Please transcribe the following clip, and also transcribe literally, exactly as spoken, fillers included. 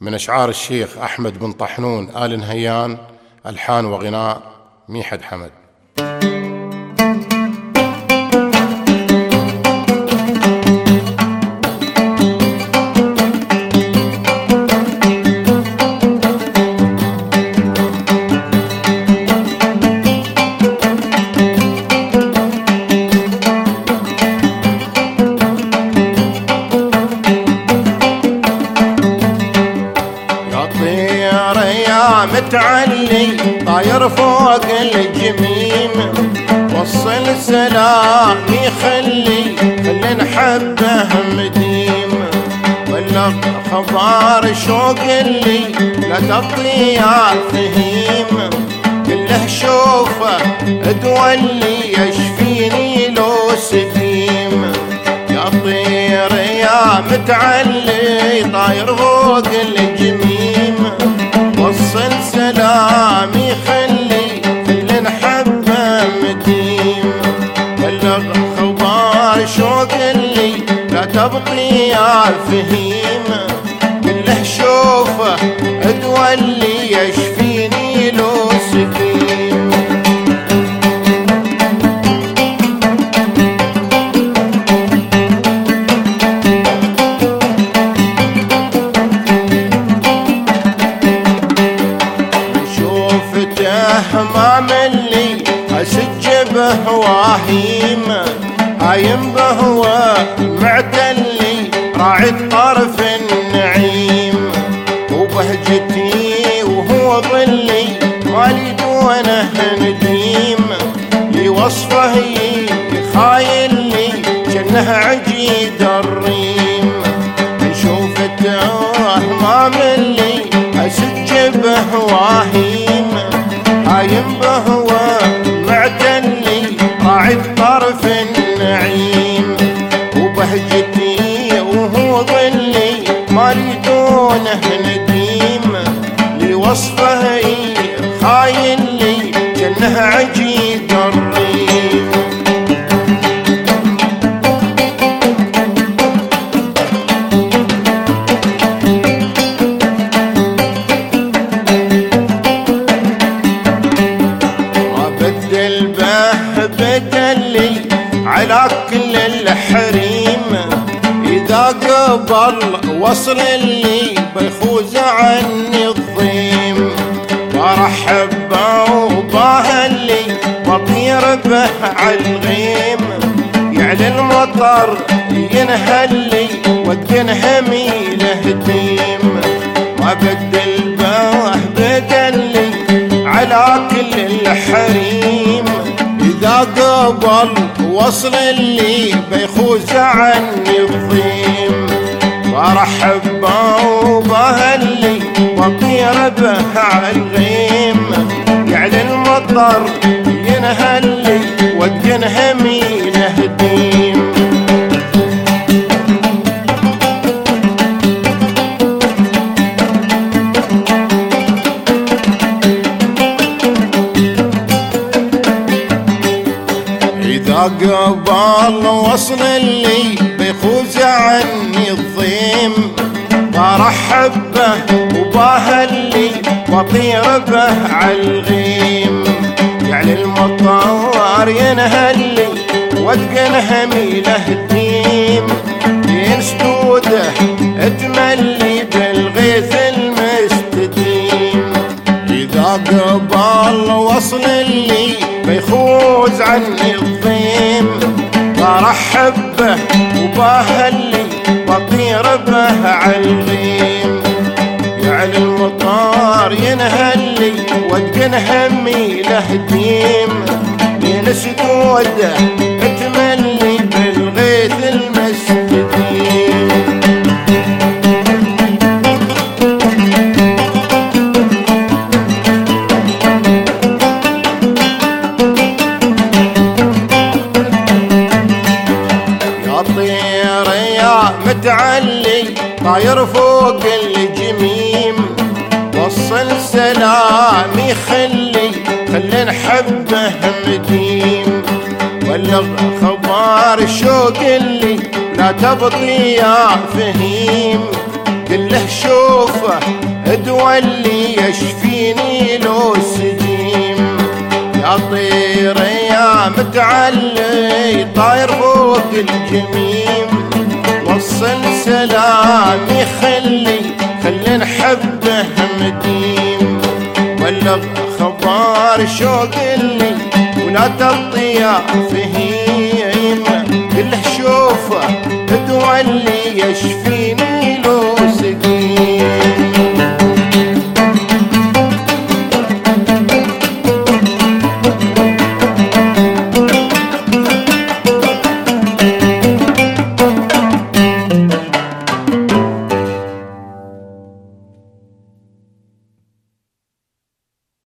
من أشعار الشيخ أحمد بن طحنون آل نهيان، ألحان وغناء ميحد حمد. متعلي طاير فوق الجميم، وصل سلامي خلي خلي نحبه مديم، بلغ خبر شوق اللي لا تبطي يا فهيم، كله شوفه ادولي يشفيني لو سقيم. يا طير يا متعلي طاير فوق الجميم، وصل سلامي خلي خلي نحبه مديم، بلغ خبر شوق اللي لا تبقي يا فهيم، كله شوفه ادولي يشفيني لو سقيم. ما ملي اسج بهواهيم، هايم بهوا معتلي راعي طرف النعيم، وبهجتي وهو ظلي مالي دونه نديم، لوصفه يخايلني جنه عجيد الريم. شوفته ما ملي اسج بهواهيم، هايم بهوا معتلي راعي الطرف النعيم، وبهجتي وهو ظلي مالي دونه نديم، لوصفه خايلي جنه عجيب الريم. بدلي على كل الحريم، إذا قبل وصل اللي بيفوز عني الضيم، وارحب وباه اللي بطير به عالغيم، يعلى المطر ينهلي والدنهمي لهديم، وبدل باه بدلي على كل الحريم، إذا قبل وصل اللي بيخوز عني الضيم، وارحب وباه اللي وطير به عالغيم، يعلى المطر ينهلي والدنهمي لهديم. قبل وصل اللي بيخوز عني الضيم، برحب به وباه اللي وطير به عالغيم، يعني المطار ينهلي واتقنهمي لهديم، ينسدوده اتملي بالغيث المستديم. إذا قبل وصل اللي بيخوز عني الضيم، برحب به وباه اللي بطير به عالغيم، يعني المطار ينهلي واتقنهمي لهديم، ينسدوده اتملي بالغيث المستديم. متعلي طاير فوق الجميم، وصل سلامي خلي خلي نحبه مديم، بلغ خبر شوق اللي لا تبطي يا فهيم، كله شوفه الدواء اللي يشفيني لو سجيم. يا طير يا متعلي طاير فوق الجميم، وصل سلامي خلي خلي نحبه مديم. بلغ خبر شوق اللي ولا تطيع فيه